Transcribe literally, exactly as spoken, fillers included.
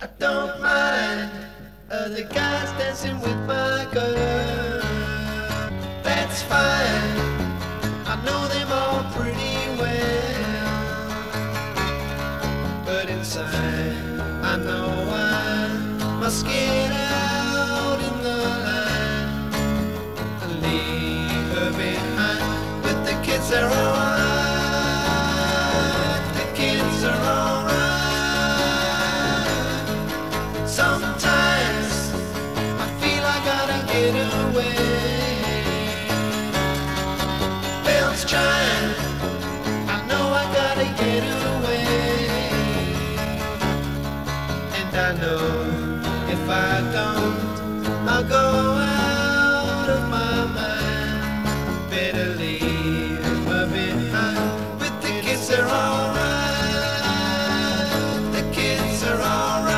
I don't mind other guys dancing with my girl. That's fine, I know them all pretty well. But inside, I know I must get out in the line and leave her behind. But the kids are alright, the kids are alright. Sometimes I feel I gotta get away. Bells chime, I know I gotta get away. And I know if I don't, I'll go out.